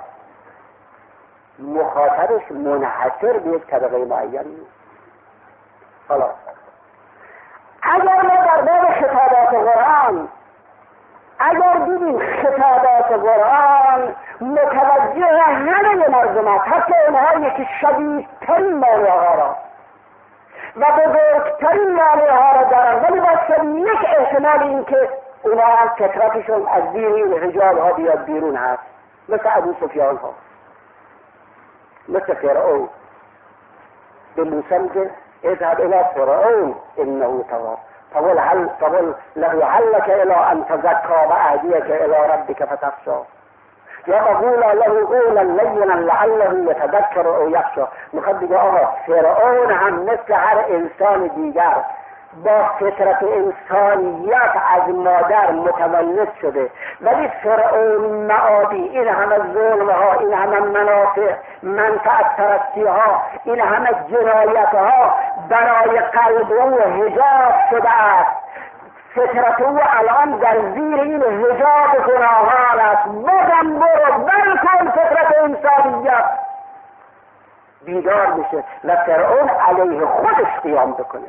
مخاطبش منحصر به یک طبقه معین نیست. حالا اگر ما در باب خطابات قرآن اگر دیدیم خطابات قرآن متوجه همه مردم است، حتی اونهایی که شدیدترین مانعها را و بزرگترین مانعها را دارن، ولی باید یک احتمال این که اونها هم فطرتشون از دین این حجاب ها بیاد بیرون هست، مثل ابو سفیان ها، مثل فرعون. به موسی میگه اذهب الى فرعون انه طغى فقل له هل لك الى ان تزكى واهديك الى ربك فتخشى یا قولا له قولا لینا لعله یتذکر او یخشی. میخواد بگه آقا فرعون هم مثل هر انسان دیگر با فطرت انسانیت از مادر متولد شده، ولی فرعون معادی، این همه ظلم ها، این همه منفعت پرستی ها، این همه جنایت ها برای قلب او حجاب شده است. فطرت او الان در زیر این حجاب گناهان است. بازم برو بلکن فطرت انسانیت بیدار بشه و فرعون علیه خودش قیام بکنه.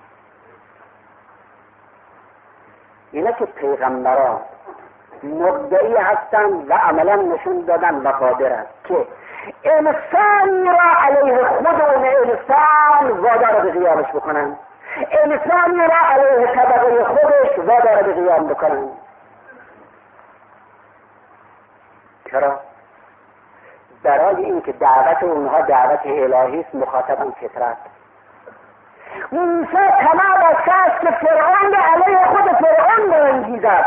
اینه که پیغمبران مدعی هستند و عملا نشون دادن و قادرند که انسانی را علیه خود اون انسان وادار به قیامش بکنند، انسانی را علیه طبقه خودش وادار به قیام بکنند. چرا؟ برای اینکه دعوت اونها دعوت الهی است، مخاطب اون فطرت. موسی طمع داشته است که فرعون علیه خود فرعون برانگیزد.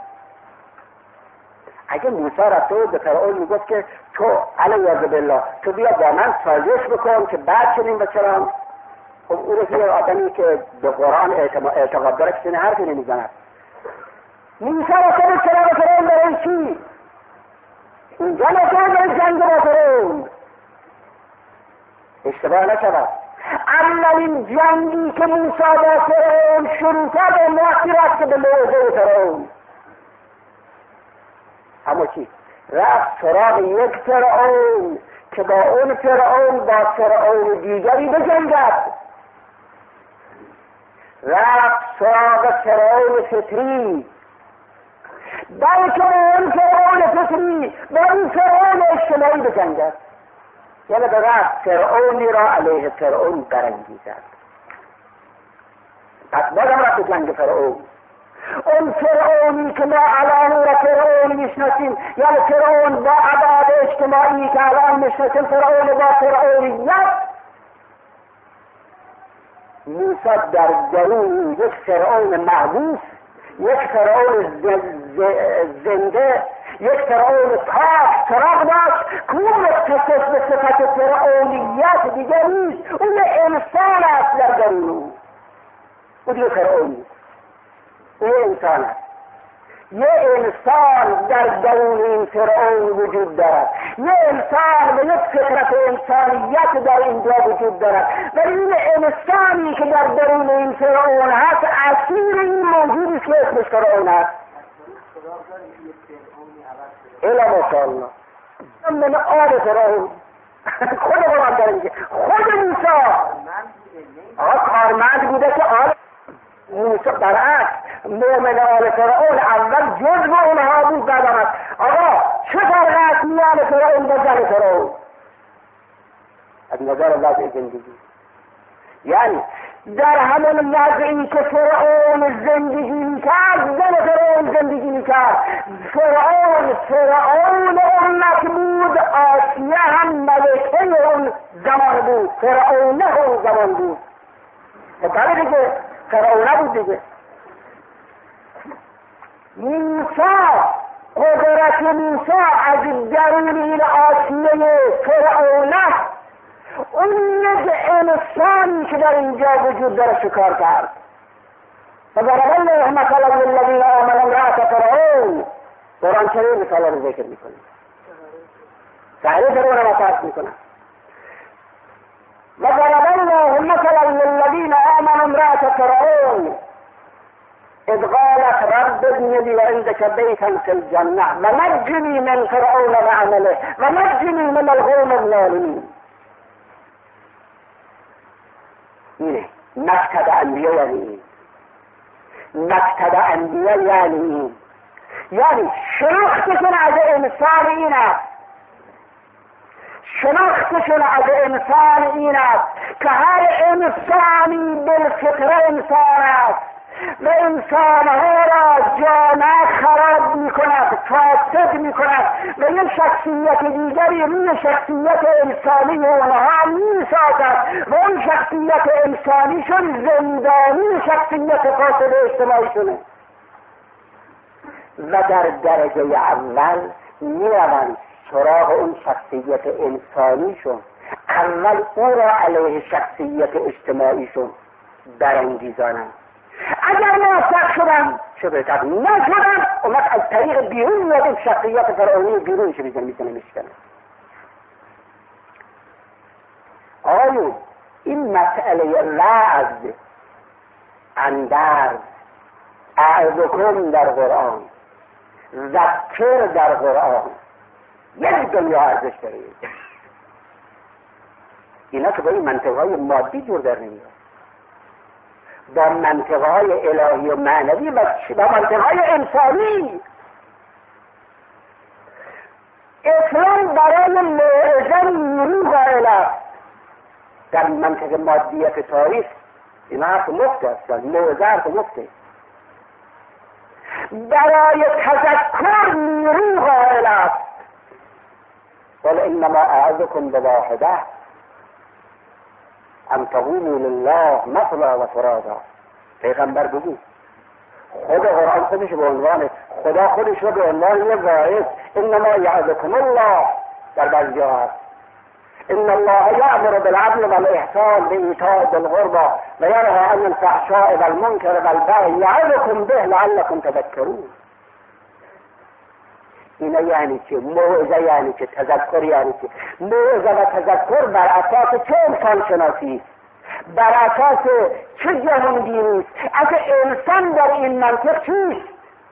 اگه موسی رفته بود به فرعون میگفت که تو علیه بالله تو بیا با من سازش بکن که بعد چنین بچرم، خب او رو یه آدمی که به قرآن اعتقاد داره کسی حرفی نمیزند. موسی رفته بود چرا به فرعون برای چی؟ اینجا نشده برای جنگ با فرعون. اشتباه نشود، اولین جنگی که موسی با فرعون شروع کرد وقتی رفت به موضع فرعون. اما چی؟ رفت سراغ یک فرعون که با اون فرعون با فرعون دیگری بجنگد. رفت سراغ فرعون فطری، بلکه با اون فرعون فطری با این فرعون اجتماعی بجنگد. یعنی به رفت فرعونی را علیه فرعون برانگیزد. پس بازم رفت به جنگ فرعون. اون فرعونی که ما الان را فرعون میشناسیم، یعنی فرعون با ابعاد اجتماعی که الان میشناسیم، فرعون با فرعونیت، موسی در درون یک فرعون محبوس، یک فرعون زنده، یک فرعون پاک سراغ داشت که اون متصف به صفت فرعونیت دیگر نیست، اون انسان است در درون اون دیگه فرعونی، اون انسان است. یه انسان در درون این فرعون وجود دارد، یه انسان و یک فطرت انسانیت در اینجا وجود دارد، ولی این انسانی که در درون این فرعون هست اسیر این موجودی که اسمش فرعون است. الا ماشاءالله من آل فرعون خود قرآن داره میگه، خود موسی کارمند بوده که آل موسی برعکس مومن آل فرعون اول جزو اونها بود. بعد آمد آقا چه فرق است میان فرعون و زن فرعون از نظر وضع زندگی؟ یعنی در همون وضعی که فرعون زندگی میکرد زن فرعون زندگی میکرد. فرعون امت بود، آسیه هم ملکه اون زمان بود، فرعونه اون زمان بود. بله دیگه فرعونه بود دیگه. موسی، قدرت موسی از درون این آسیه فرعونه اون یک انسانی که در اینجا وجود داره شکار کرد. فضرب الله مثلا للذین آمنوا امرأة فرعون. قرآن چنین مثالا رو ذکر میکنه، تعریف رو نمطاق میکنه. وضرب الله مثلا للذین آمنوا امرأة فرعون اذ قالت رب ابن لي عندك بيتا في الجنة ونجني من فرعون وعمله ونجني من القوم الظالمين. اینه مقصد انبیاء، یعنی این مقصد انبیاء یعنی این، یعنی شناختشون از انسان این است، شناختشون از انسان این است که هر انسانی بالفطره انسان است و انسانها را جامعه خراب میکند، فاسد میکند و یک شخصیت دیگری روی شخصیت انسانی اونها میسازد و اون شخصیت انسانیشون زندانی شخصیت فاسد اجتماعیشونه و در درجه اول میروند سراغ اون شخصیت انسانیشون، اول او را علیه شخصیت اجتماعیشون برانگیزانند. اگر موفق شدن چه بهتر، نشدن اومد از طریق بیرون میاد این شخصیت فرعونی بیرونش میزنه میشکنه. آیا این مسئله وعظ، اندرز، اعظکم در قرآن، ذکر در قرآن یک دنیا ارزش داره؟ اینا که با این منطقهای مادی جور در نمیاد، با منطقهای الهی و معنوی و منطقهای انسانی. اسلام برای موعظه نیرو قائل است. در منطق مادیت تاریخ این حرف مفت است، موعظه حرف مفته. برای تذکر نیرو قائل است، قل انما اعظكم بواحده ان تقوموا لله مثلا و فرادا. پیغمبر بگو خود قرآن خودش به عنوان خدا خودش رو به عنوان یه واعظ انما یعظکم الله در بعضی جاها هست ان الله یأمر بالعدل والاحسان وایتاء ذی القربى و ینهی عن الفحشاء والمنکر والبغی یعظکم به لعلکم تذکرون. اینا یعنی چه؟ موعظه یعنی چه؟ تذکر یعنی چه؟ موعظه و تذکر بر اساس چه انسان شناسی است؟ بر اساس چه جهانبینی است؟ اصلا انسان در این منطق چیست؟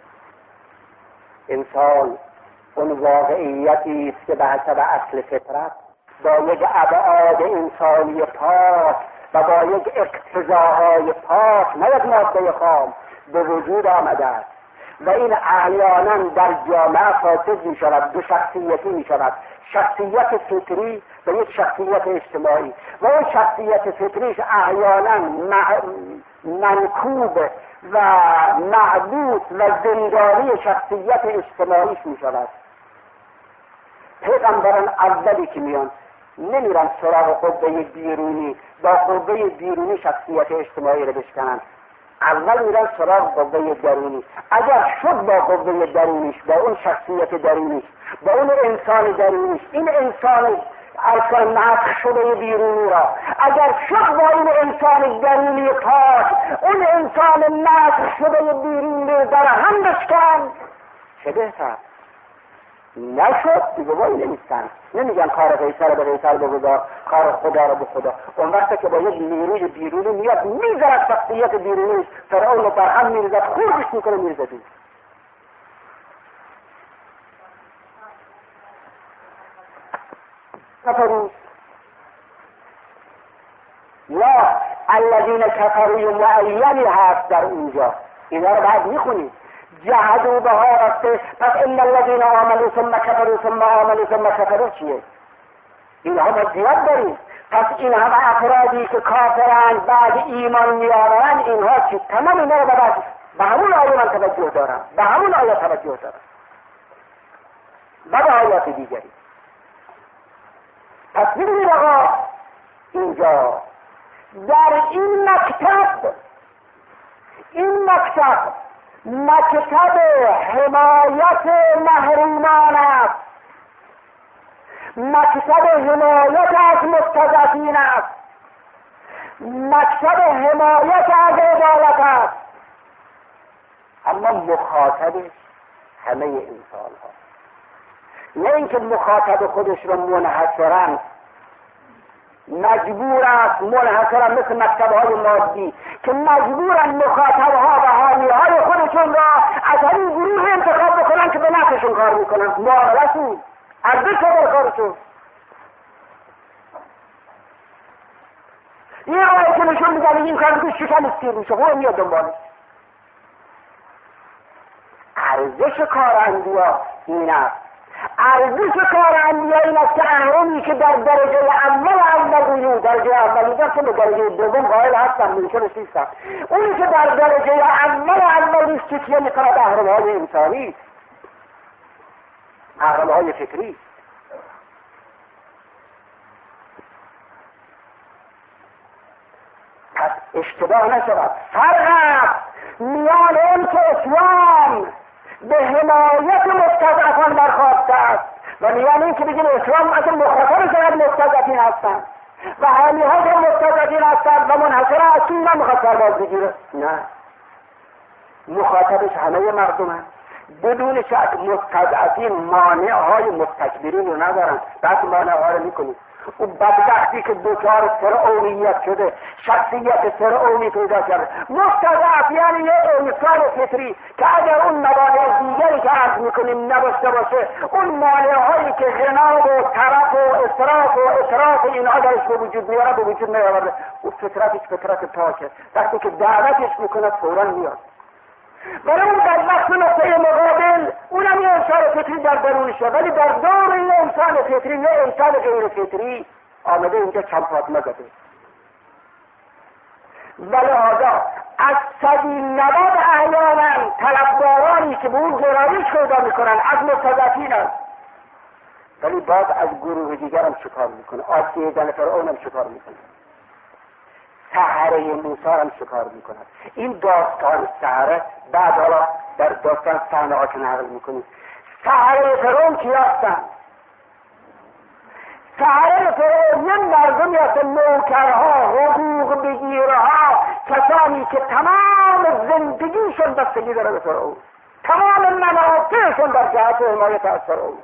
انسان اون واقعیتی است که به حسب اصل فطرت با یک ابعاد انسانی پاک و با یک اقتضاهای پاک نه یک ماده خام به وجود آمده است و این احیانا در جامعه فاسد می شود، دو شخصیتی می شود، شخصیت فطری و یک شخصیت اجتماعی و اون شخصیت فطریش احیانا منکوب و معبود و زندانی شخصیت اجتماعیش می شود. پیغمبران اولی که میان نمیرن سراغ قوه بیرونی با قوه بیرونی شخصیت اجتماعی رو بشکنن، اول میرن سراغ قوه درونی. اگر شد با قوه درونیش، با اون شخصیت درونیش، با اون انسان درونیش، این انسان ارکان نفخ شده بیرونی را اگر شد با این انسان درونی پاک اون انسان نفخ شده بیرونی در هم بشکن، چه بهتر؟ نشد دیگه وای نمیستن، نمیگن کار قیصر رو به قیصر بگذار، کار خدا رو به خدا. اون وقت که با یک نیروی بیرونی میاد میذارد شخصیت بیرونیش فرعون رو بر هم میریزد، خوردش میکنه میریزد. کفروا یا الذین کفروا معینی هست در اونجا، اینا رو باید میخونید. جهدوا بها رفته، پس ان الذین آمنوا ثم کفروا ثم آمنوا ثم کفروا چیه؟ اینها ما زیاد داریم. پس این همه افرادی که کافرند بعد ایمان میارن اینها چی؟ تمام اینا رو به همون آیه من توجه دارم، به همون آیه توجه دارم و به آیات دیگری. پس ببینید آقا اینجا در این مکتب مکتب حمایت محرومان است، مکتب حمایت از مستضعفین است، مکتب حمایت از عدالت است، اما مخاطبش همه انسان ها، نه اینکه مخاطب خودش رو منحصرا مجبور است، منحصرا مثل مکتب‌های مادی که مجبورن مخاطب‌ها و حامی‌های خودشون را از همین گروه انتخاب بکنن که به نفعشون کار میکنن، معامله‌شون ارزش در کارشون. این آیه که نشون میدن این کار میکنه شکم استیر میشه، خب میاد دنبالش. ارزش کار انبیا این است، ارزش کار انبیا این است که اهرمی که در درجه اول رویون، درجه اول میدن که به درجه دوم قائل هستن منکرش نیستن، اونی که در درجه اول نیست که چیه میکند اهرمهای انسانی، اهرمهای فکری. پس اشتباه نشود، فرق است میان اون که اسلام به حمایت مستضعفان برخواسته است و میان این که بگیم اسلام اصلا مخاطب شود مستضعفین هستند و حامی‌ها که مستضعفین هستند و منحصرا از این نمیخواد سرباز بگیره. نه، مخاطبش همه مردمند بدون شک. مستضعفین مانع‌های مستکبرین رو ندارن، بس مانع‌ها رو میکنید. اون بدبختی که دوچار فرعونیت شده، شخصیت فرعونی پیدا کرده، مستضعف یعنی یه انسان فطری که اگر اون موانع دیگری که عرض میکنیم نباشته باشه، اون مانع‌هایی که غنا و طرف و اسراف و اطراف اینها درش به وجود میاره به وجود نیاورده. اون فطرتش فطرت پاکه، وقتی که دعوتش میکنه فوراً میاد. ولی اون بدبخت نقطه مقابل اونم یه انسان فطری در درونشه، ولی در دور یه انسان فطری یه انسان غیر فطری آمده اینجا چمپاتمه زده. ولهذا از 190 احیانا طلبدارانی که به اون گرایش پیدا میکنن از مستضعفین است، ولی باز از گروه دیگر هم شکار میکنه. آسیه زن فرعون هم شکار میکنه. سحره موسی هم شکار میکنه. این داستان سحره بعد حالا در داستان صحنه ها که نقل میکنیم. سحره فرعون کی هستن؟ سحره فرعون یه مردمی هستن، نوکرها، حقوق بگیرها، کسانی که تمام زندگیشون بستگی داره به فرعون، تمام منافعشون در جهت حمایت از فرعون.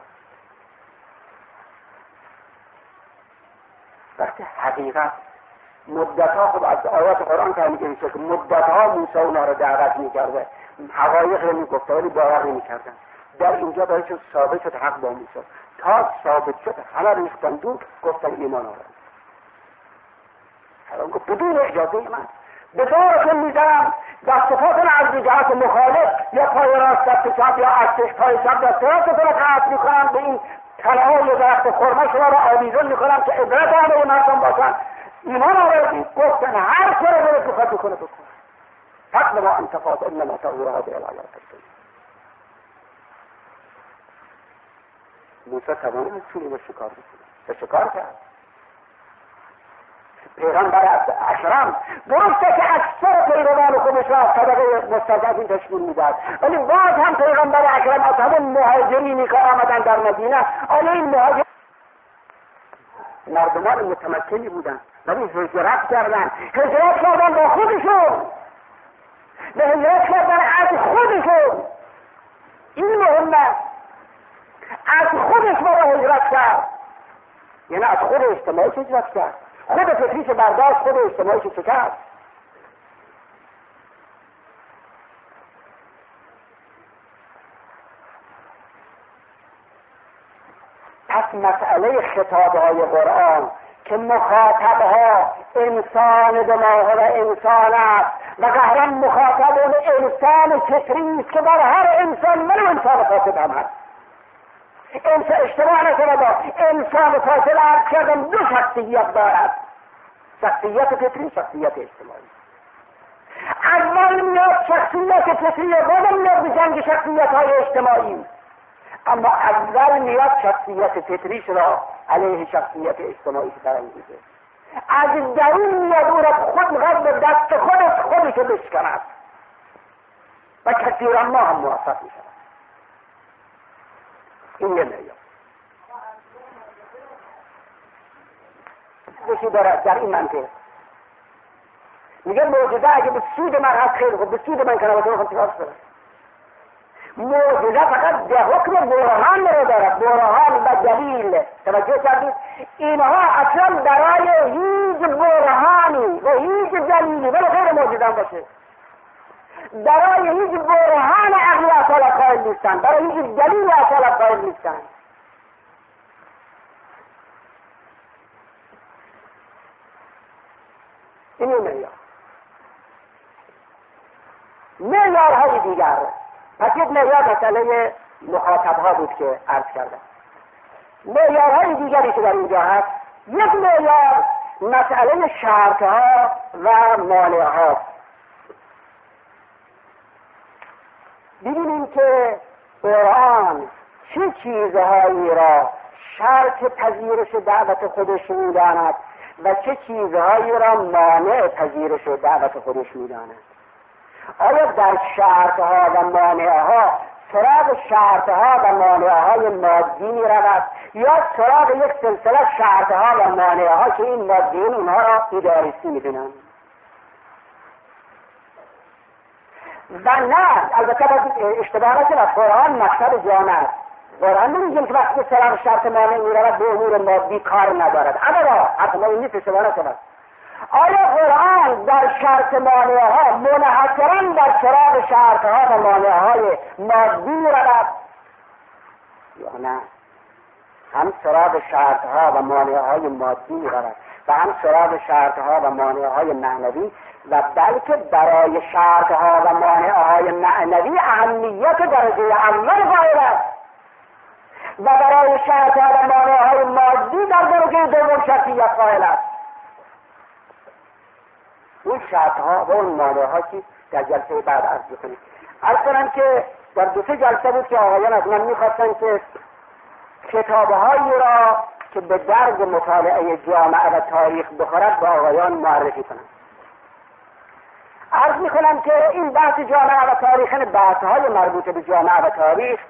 وقتی حقیقت مدتها، خب از آیات قرآن که میگه که مدتها موسی اونا رو دعوت میکرده، حقایق رو میگفته ولی باور نمیکردن. در اینجا باید شد ثابت شد حق با موسی. تا ثابت شد همه ریختن دور، گفتن ایمان آورد. فرعون گفت بدون اجازه من به دورتون میزنم، دست پاتون از جهت مخالف یا پای راست دست چپ یا از پای چپ دست راستتون رو قطع میکنم، به این تنهای درخت خرما شما رو آویزون میکنم که عبرت همه مردم باشن. ایمان آوردید. گفتن هر کار رو بخواد بکنه بکنه. فقط ما انتفاض انما تغییر هذه الآیات الکریمه. موسی تمام چونی رو شکار بکنه. شکار کرد. پیغمبر اکرم درسته که اکثر پیروان خودش را از طبقه مستضعفین تشکیل میداد، ولی باز هم پیغمبر اکرم از همون مهاجرینی که آمدن در مدینه، آیا این مهاجر مردمان متمکنی بودن ولی هجرت کردن با خودشون، به هجرت کردن از خودشون. این مهمه، از خودش برای هجرت کرد، یعنی از خود اجتماعیش هجرت کرد، خود فکریش برداشت، خود اجتماعیش شکست. پس مسئله خطابهای قرآن که مخاطبها انسان دماغ و انسان است و قهرا مخاطب اون انسان فطری است که بر هر انسان من انسان فاسد هم هست. انسان اشتباه نکنه، با انسان فاسد عرض کردن دو شخصیت دارد، شخصیت فطری، شخصیت اجتماعی. اول میاد شخصیت فطری، بعدم میاد به جنگ شخصیت های اجتماعی. اما اول میاد شخصیت فطریش را علیه شخصیت اجتماعی برانگیزه. از درون میاد او را خود میخواد به دست خودش بشکند و کثیرا ما هم موفق میشود. این یه معیار بشی دارد در این منطقه. میگه معجزه اگه به سود من هست خیلی خوب، به سود من کنه و تو خود چیکار کنه. معجزه فقط به حکم برهان رو دارد، برهان و دلیل. توجه کردید؟ اینها اصلا برای هیچ برهانی و هیچ دلیلی ولی غیر معجزه هم باشه، برای هیچ برهان عقلی اصالت قائل نیستن، برای هیچ دلیل اصالت قائل نیستن. این معیار. معیارهای دیگر، پس یک معیار مسئله مخاطبها بود که عرض کردم. معیارهای دیگری که در اینجا هست، یک معیار مسئله شرطها و مانعها. ببینیم که قرآن چه چیزهایی را شرط پذیرش دعوت خودش می‌داند و چه چیزهایی را مانع پذیرش دعوت خودش می‌داند. آیا در شرطها و مانعها سراغ شرطها و مانعهای مادی می‌رود یا سراغ یک سلسله شرطها و مانعها که این مادیین اونها را ایدئالیستی می‌دونند؟ و نه، البته باید اشتباه نکنید، از قرآن مکتب جامع است. قرآن نمیگیم که وقتی سراغ شرط مانع می‌رود به امور مادی کار ندارد. ابدا، حتی این نیست، اشتباه نکنید. آیا قرآن در شرط مانعها منحصراً در سراغ شرطها و مانعهای مادی می‌رود یا نه؟ هم سراغ شرطها و مانعهای مادی می‌رود و هم سراغ شرطها و مانعهای معنوی، و بلکه برای شرطها و مانعهای معنوی اهمیت درجه اول قائل است و برای شرطها و مانعهای مادی در درجه دوم شرطیت قائل است. اون شرطها و اون مانعها که در جلسه بعد عرض بکنیم. عرض کنم که در 2-3 جلسه بود که آقایان از من میخواستن که کتابهایی را که به درد مطالعه جامعه و تاریخ بخورد به آقایان معرفی کنم. عرض میکنم که این بحث جامعه و تاریخ، بحثهای مربوط به جامعه و تاریخ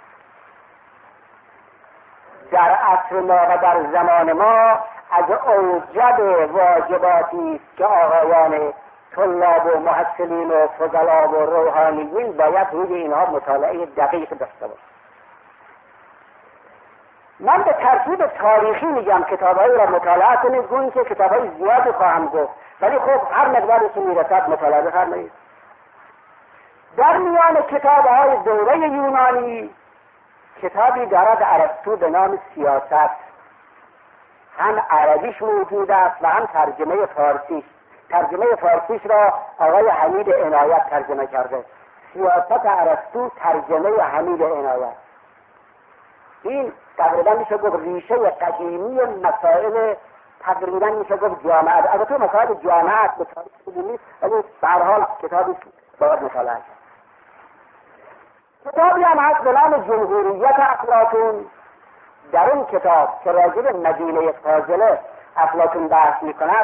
در عصر ما و در زمان ما از اوجب واجباتی است که آقایان طلاب و محصلین و فضلا و روحانیین باید روی اینها مطالعه دقیق داشته باشند. من به ترتیب تاریخی میگم کتابهایی را مطالعه کنید، گویی که کتابهای زیادی خواهم گفت، ولی خب هر مقداری که میرسد مطالعه بفرمایید. در میان کتابهای دوره یونانی کتابی دارد ارسطو به نام سیاست، هم عربیش موجود است و هم ترجمه فارسیش. ترجمه فارسیش را آقای حمید عنایت ترجمه کرده. سیاست ارسطو ترجمه حمید عنایت. این تقریبا میشه گفت ریشه قدیمی مسائل، تقریبا میشه گفت جامعه، البته مسائل جامعه به تاریخ نیست، ولی به هر حال کتابی باید مطالعه کرد. کتابی هم هست به نام جمهوریت افلاطون. در اون کتاب که راجع به مدینه فاضله افلاطون بحث میکند،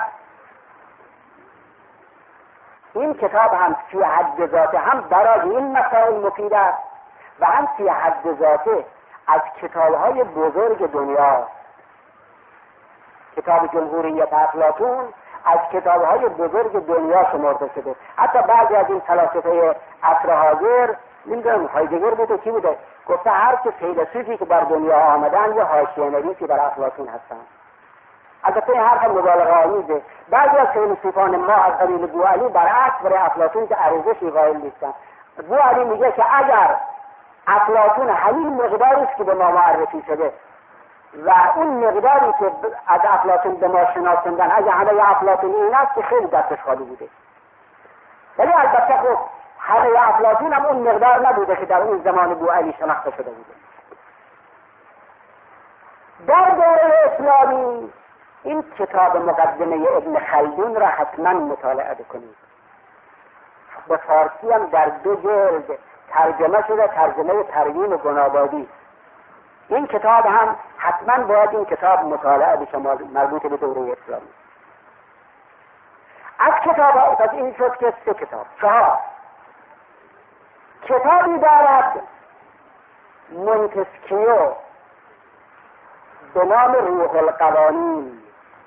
این کتاب هم فی حد ذاته هم برای این مسائل مفید است و هم فی حد ذاته از کتاب‌های بزرگ دنیا. کتاب جمهوریت افلاطون از کتاب‌های بزرگ دنیا شمرده شده. حتی بعضی از این فلاسفه عصر حاضر، نمیدونم هایدگر بوده کی بوده، گفته هر که فیلسوفی که بر دنیا آمدن یا حاشیه‌نویسی بر افلاطون هستند. البته این حرف مبالغه آمیزه. بعضی از فیلسوفان ما از قبیل بوعلی برعکس برای افلاطون که ارزشی قائل نیستند. بوعلی میگه که اگر افلاطون همین مقداری است که به ما معرفی شده و اون مقداری که از افلاطون به ما شناساندن، اگر همه افلاطون این است که خیلی دستش خالی بوده. ولی البته خب همه افلاطون هم اون مقدار نبوده که در اون زمان بوعلی شناخته شده بوده. در دوره اسلامی این کتاب مقدمه ابن خلدون را حتما مطالعه بکنید. به فارسی هم در 2 جلد ترجمه شده، ترجمه پروین و گنابادی. این کتاب هم حتما باید این کتاب مطالعه بشه، مربوط به دوره اسلامی. از کتاب پس این شد که 3 کتاب. 4 کتابی دارد مونتسکیو به نام روح القوانین.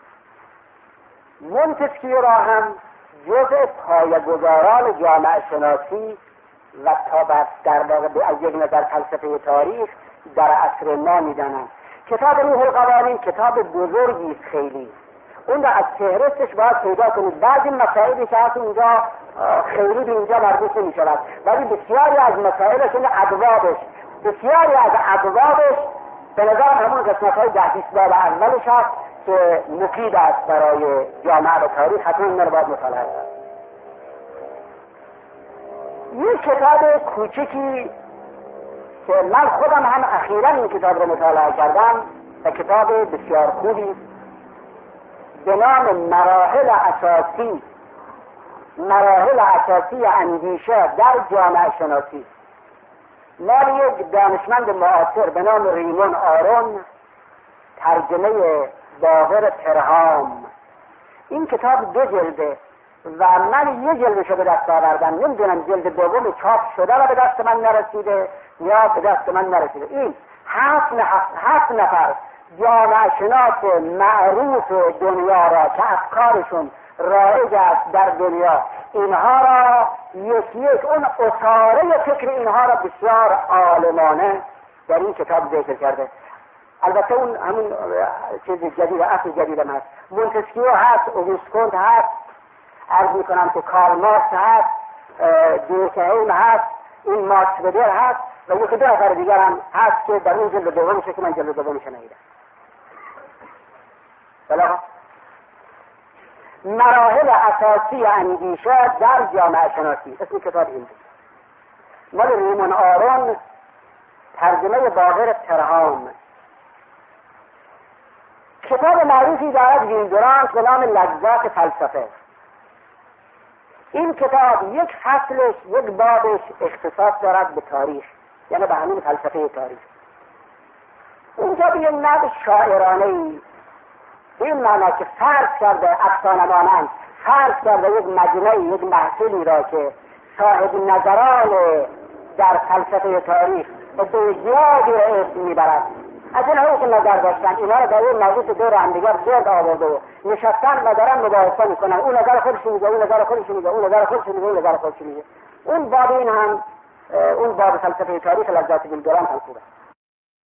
مونتسکیو را هم جزء پایه‌گذاران جامعه شناسی و تا در واقع از یک نظر فلسفه تاریخ در عصر ما میدانند. کتاب روح القوانین کتاب بزرگی است خیلی. اون را از فهرستش باید پیدا کنید. بعضی مسائلی که هست اینجا خیلی به اینجا مربوط نمی شود، ولی بسیاری از مسائلش ابوابش، بسیاری از ابوابش به نظر همون قسمت‌های 10-20 باب اولش هست که مفید است برای جامعه و تاریخ. حتما من باید مطالعه کنید. یک کتاب کوچکی که من خودم هم اخیراً این کتاب رو مطالعه کردم و کتاب بسیار خوبی به نام مراحل اساسی اندیشه در جامعه شناسی، مال یک دانشمند معاصر به نام ریمون آرون، ترجمه باقر پرهام. این کتاب 2 جلده و من 1 جلدشو به دست آوردم. نمیدونم جلد دوم چاپ شده و به دست من نرسیده یا به دست من نرسیده. این 7 نفر جامعه شناس معروف دنیا را که افکارشون رایج است در دنیا، اینها را یک اون اصاره فکر اینها را بسیار عالمانه در این کتاب ذکر کرده. البته اون همون چیز جدید، اصل جدید هم هست. مونتسکیو هست، اوگوست کنت هست، عرض میکنم که کارل مارکس هست، دورکهیم هست، این مارکس بدر هست و یکی 2 نفر دیگر هم هست که در اون جلد دومشه که من جلد دومش ندیدم. بله، مراحل اساسی اندیشه در جامعه شناسی، اسم کتاب این بود. مال ریمون آرون، ترجمه باقر پرهام. کتاب معروفی دارد ویلدورانت به نام لذات فلسفه. این کتاب یک فصلش، یک بابش اختصاص دارد به تاریخ، یعنی به همین فلسفه تاریخ. اونجا به یک نوع شاعرانه ای این معنا که فرض کرده افسانه مانند، فرض کرده یک مجمعی، یک محفلی را که صاحب نظران در فلسفه تاریخ به زیادی را اسم میبرد، از اینهایی که نظر داشتن اینا را در این موضوع دور همدیگر گرد آورده و نشستن و دارن مباحثه میکنن، اون نظر خودش میگه، اون نظر خودش میگه، اون نظر خودش میگه، اون نظر خودش میگه. اون باب این هم اون باب فلسفه تاریخ لذات بن درام هم خوبه.